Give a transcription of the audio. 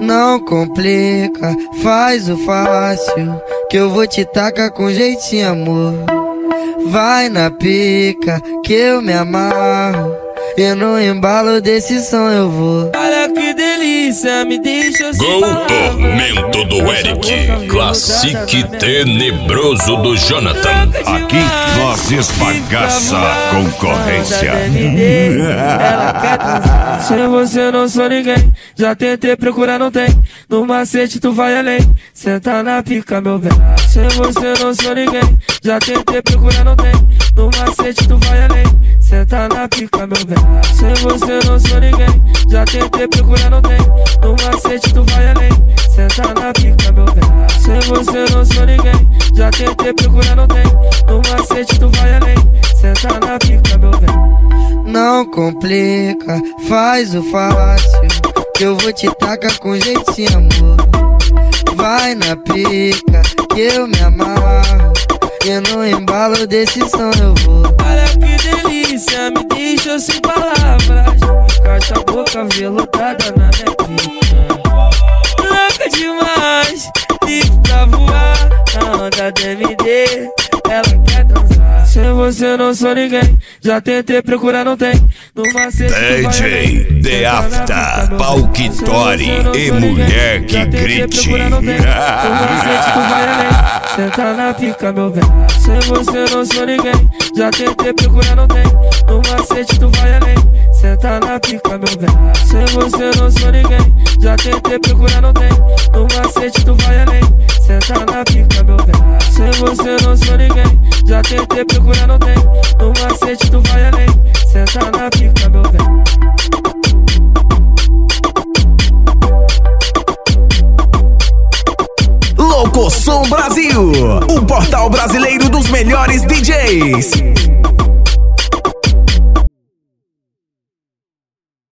Não complica, faz o fácil, que eu vou te tacar com jeitinho, amor. Vai na pica, que eu me amarro, e no embalo desse som eu vou. Olha que delícia, me deixa sem palavras. Tormento do Eric, Classique Tenebroso do Jonathan. Aqui nós esbagaça a concorrência. Ela quer transar. Sem você não sou ninguém, já tentei procurar, não tem. No macete tu vai além, senta na pica, meu bem. Sem você não sou ninguém, já tentei procurar, não tem. No macete tu vai além, senta na pica, meu bem. Sem você não sou ninguém, já tentei procurar, não tem. No macete tu vai além, senta na pica, meu bem. Sem você não sou ninguém, já tentei procurar, não tem. No macete tu vai além, senta na pica, meu bem. Não complica, faz o fácil, que eu vou te tacar com jeitinho, amor. Vai na pica, que eu me amarro, e no embalo desse som eu vou. Olha que delícia, me deixa sem palavras. Encaixa a boca veludada na minha pica. Louca demais, livre pra voar na onda DMD, ela quer dançar. Sem você não sou ninguém, já tentei procurar, não tem. No macete DJ The After, Palquitori e mulher que grite. No macete tu vai além, senta na pica, meu bem. Sem você não sou ninguém, já tentei procurar, não tem. No macete tu vai além, senta na pica, meu bem. Sem você não sou ninguém, já tentei procurar, não tem. No macete tu vai além, senta na pica, meu bem. Sem você não sou ninguém, já tentei procurar, não tem. No macete tu vai além, senta na pica, meu bem. Locosom Brasil, o portal brasileiro dos melhores DJs.